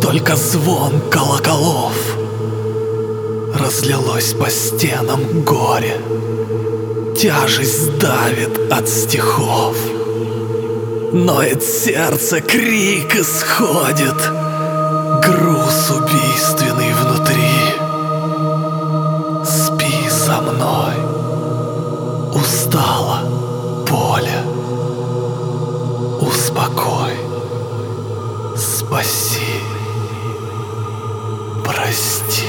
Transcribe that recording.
только звон колоколов. Разлилось по стенам горе, тяжесть давит от стихов. Ноет сердце, крик исходит, груз убийственный внутри. Спи со мной, устало поле, успокой, спаси, прости.